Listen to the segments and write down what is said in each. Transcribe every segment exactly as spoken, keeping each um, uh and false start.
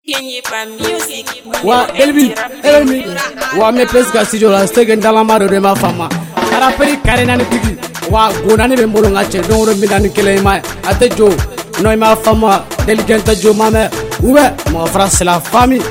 Wa Elvi, Elvi, wa me pesca si yo la stegen dalla maro de ma fama. Ara peri karena ni tigi. Wa gonani be mbolo ngache don ro midani kele mai. Ate jo, no ma fama, deligenta jo mame. Ube, mon frère c'est la famille.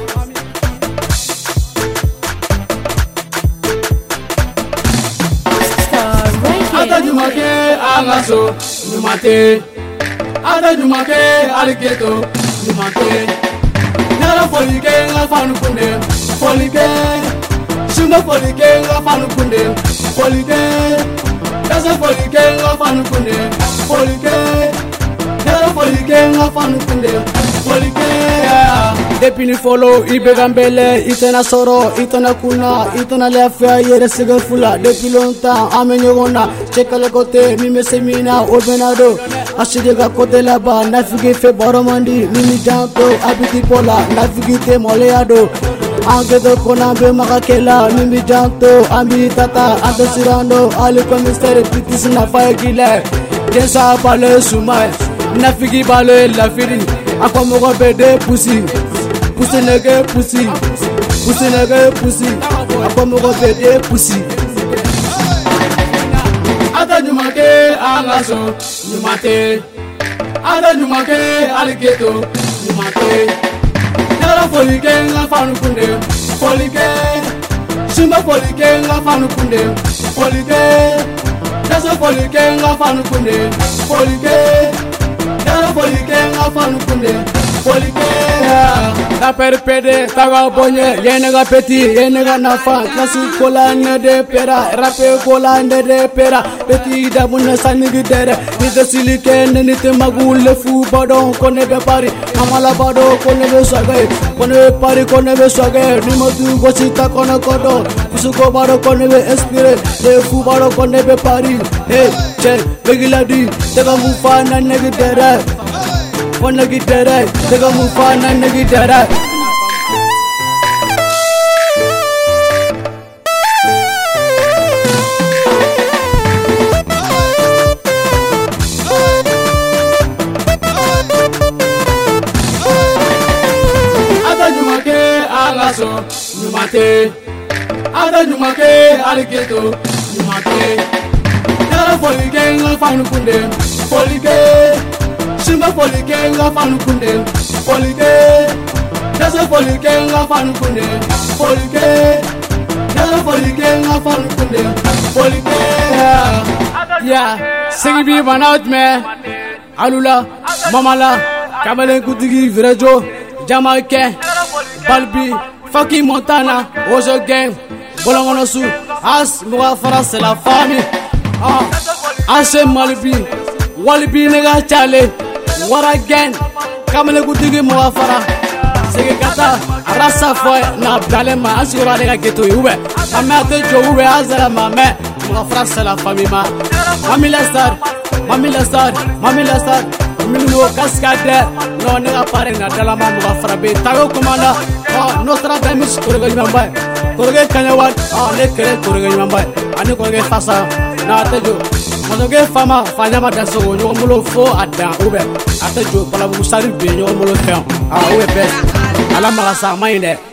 Ada jumake angaso, jumate. Ada jumake aliketo, jumate. Nara folike nga fanu kunde, folike. Shunda folike nga fanu kunde, folike. Dasa folike nga fanu kunde, folike. Nara folike nga fanu kunde, folike. Depuis ni follow, ibe gambele, itena soro, itena kuna, itena lefia, yere siga fula. Depuis longtemps, amenye wona, cheka le côté, mime semina, obenado. Ashidega côté là-bas, naviguer fait boromandi, mimi janto, habiti pola, naviguer te moleado. Angedo konambe makakela, mimi janto, ambi tata, ante sirando, ali commissaire, pitis na fire gile. Jensa bale sumai, naviguer bale la firi, akomogo bede pussy. Pussy nigga pussy, pussy nigga pussy, akomogo bede pussy. Ada jumake angaso, jumate. Ada jumake aliketo, jumate. Nara folike nga fanu kunde, folike. Shimba folike nga fanu kunde, folike. Dasa folike nga fanu kunde, folike. Nara folike nga fanu kunde, folike. La perpede, taga bonye, yenega peti, yenega nafa, kasi kola ne de pera, rape kola ne de pera, peti da bunne sanigi dere, ni de silike ne ni te magule fu badon kone be pari, amala bado kone be swage, kone be pari kone be swage, ni motu gosita kone kodo, fusuko bado kone be espire, de fu bado kone be pari, hey, che, begiladi, tega mufa na negi dere. Wanna get that, take a move on and get that. Ada jumake agaso, jumate. Ada jumake aliketo, jumate. Nara folike nga fanu kunde, folike. Shimba folike nga fanu kunde, folike. Dasa folike nga fanu kunde, folike. Dasa folike nga fanu kunde, folike. Yeah, sing bi manaut me. Alula, mamala, kamalen kutigi virejo, Jamaica, Balbi, fucking Montana, Ojo gang, Bolongonosu, as Moua Fara c'est la famille. Ah, Ashe Malibi, Walibi nega chale. What again? Kamele kutigi mwafara. Sege kata rasa foi na dalema asura lega geto ube. Amate jo ube azara mame. Mwafara c'est la famille ma. Mami la star, mami la star, mami la star. Minu cascade. No nega pare na dalama mwafara be. Tago komanda. Oh nostra damis korega nyamba. Korega kanyawan. Oh ne kere korega nyamba. Ani korega fasa na tejo. Monoge fama fanya madanso nyo mulo fo ada ube. Ate jo bala musari be nyo mulo fe. Ah ube be. Ala mala sa mainde.